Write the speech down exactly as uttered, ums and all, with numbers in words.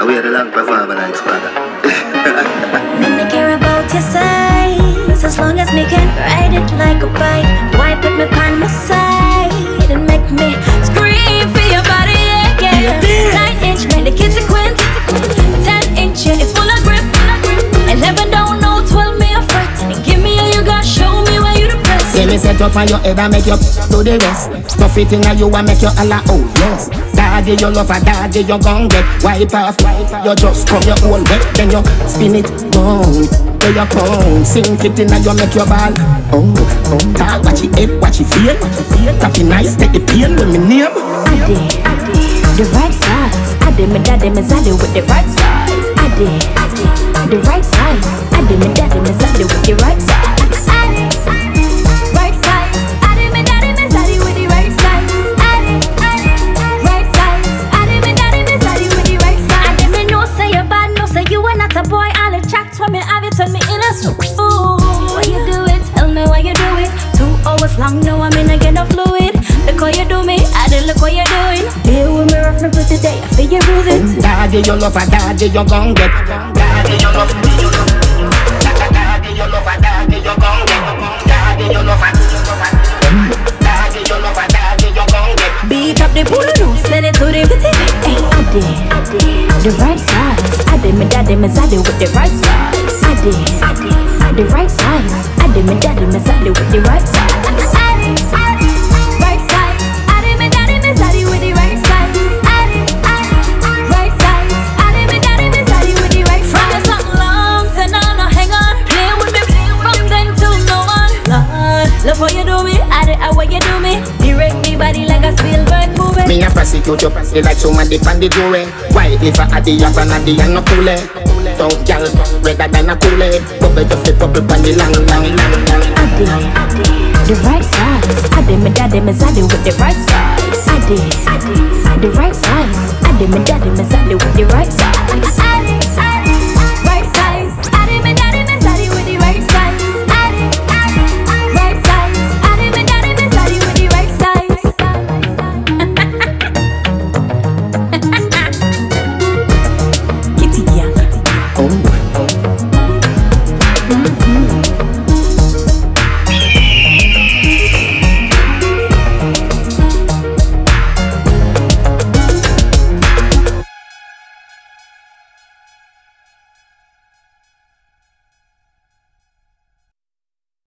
we are the long performer like Spada. Make me care about your size, as long as me can ride it like a bike. Boy, put me on my side and make me scream for your body, yeah, yeah. Nine inch, make the kids a quint. Ten inch, yeah, it full of grip. Eleven don't know, twelve me a fret. And give me all you got, show me where you the press. Let me set up on your head and make you do the rest. Stuff it in you and make you holla, oh yes. Daddy, you love a daddy, you gon' get wipe off. You just come your whole wet, then you spin it round. Where you come, sink it in and you make your ball. Oh, oh, talk, watch it head, watch it feel. Tap it nice, take the pain with me name. I did, I did, the right size. I did, my daddy, my zaddy with the right size. I did, I did, the right size. I did, my daddy, my zaddy with the right size. I did, right size. I did, my daddy, my zaddy with the right size. I did, I did, right size. I did, my daddy, my zaddy with the right size. I did, me no say you bad, no say you are not a boy. All the chat when me have it, turn me in a soup. Ooh, why you do it? Tell me why you do it. Two hours long, now I'm in again of fluid. Look how you do me, I did look what you're doing. Deal with me rough and pretty day, I feel you bruising. Oh, daddy, you love a daddy, you gon' get. Daddy, you love me, you love me. Daddy, you love a daddy, you gon' get. Daddy, you love a daddy, you love a daddy, you gon' get. Beat up the pool, no, send it to the city. Hey, I did, I did, the right size. I did, my daddy, my zaddy with the right size. I did, I did, the right size. I did, my daddy, my zaddy with the right size. I did, I did. Love how you do me, I did how you do me. Direct me body like a Spielberg movie. Me a prosecute you, pussy like somebody pan the jury. Why if I had the yap and the and no cool it? Don't gal, redder than a cool it. Bubble just the bubble pan the long, long, long, long. I did, I did, the right size. I did, my daddy, my zaddy with the right size. I did, I did, the right size. I did, my daddy, my zaddy with the right size.